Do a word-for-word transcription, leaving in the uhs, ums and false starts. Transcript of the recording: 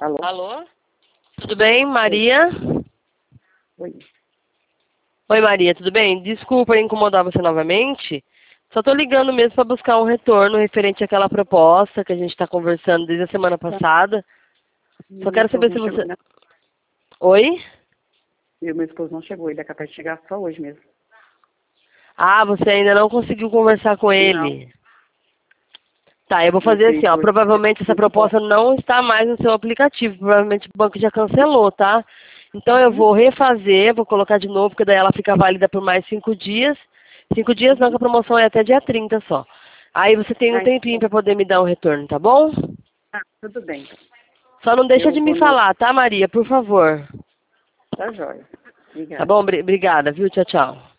Alô? Alô? Tudo bem, Maria? Oi. Oi, Maria, tudo bem? Desculpa incomodar você novamente. Só tô ligando mesmo para buscar um retorno referente àquela proposta que a gente está conversando desde a semana passada. Só Meu quero esposo saber não se chegou você... ainda. Oi? E o meu esposo não chegou, ele é capaz de chegar só hoje mesmo. Ah, você ainda não conseguiu conversar com Não, ele. Tá, eu vou não fazer sei assim, se ó. hoje. Provavelmente essa proposta não está mais no seu aplicativo. Provavelmente o banco já cancelou, tá? Então eu Uhum, vou refazer, vou colocar de novo, porque daí ela fica válida por mais cinco dias. Cinco dias não, que uhum. a promoção é até dia trinta só. Aí você tem um Ah, tempinho então, para poder me dar um retorno, tá bom? ah, tudo bem. Só não deixa Eu de me vou no. falar, tá, Maria? Por favor. Tá jóia. Tá Obrigada. bom? Bri- Obrigada, viu? Tchau, tchau.